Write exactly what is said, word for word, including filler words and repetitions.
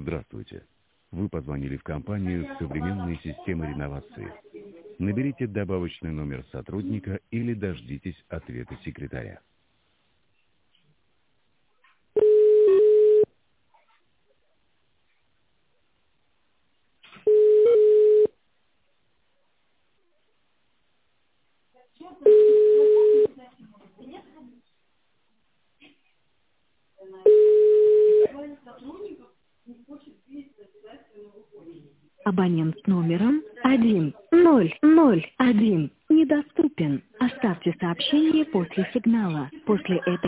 Здравствуйте. Вы позвонили в компанию с современной системой реновации. Наберите добавочный номер сотрудника или дождитесь ответа секретаря. Абонент с номером один ноль ноль один недоступен. Оставьте сообщение после сигнала. После этого